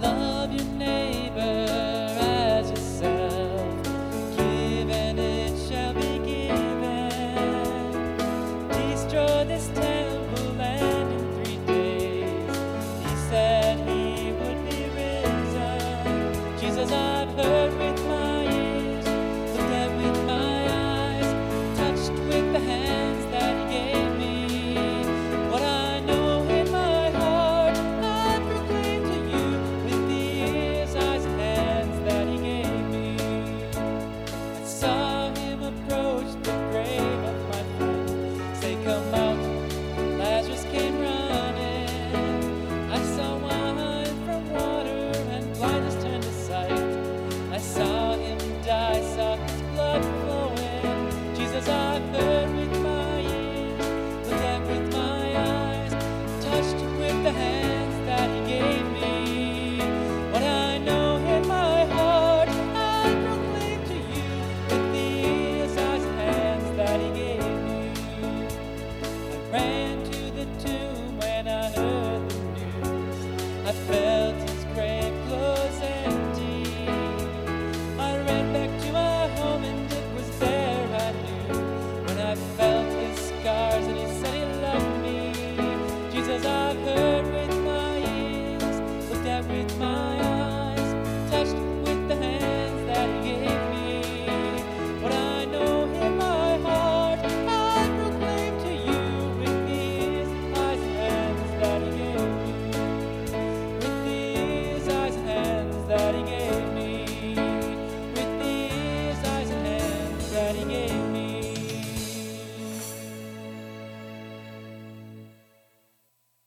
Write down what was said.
Love your neighbor as yourself. Give and it shall be given. Destroy this temple and in 3 days he said he would be risen. Jesus, I've heard with my ears, looked at with my eyes, touched with the hands that he gave me. What I know in my heart, I proclaim to you with the ears, eyes, and hands that he gave me. I saw him approach the grave of my friend, say, come out. Lazarus came running. I saw wine from water and blindness turned to sight. I saw him die, saw his blood flowing. Jesus, I've heard with my ears, looked at with my eyes, touched with the hands that he gave me. What I know in my heart, I proclaim to you with the ears, eyes, and hands that he gave me. I ran to the tomb when I heard the news. I felt his grave clothes empty. I ran back to my home and it was there I knew. When I felt his scars and he said he loved me. Jesus, I've heard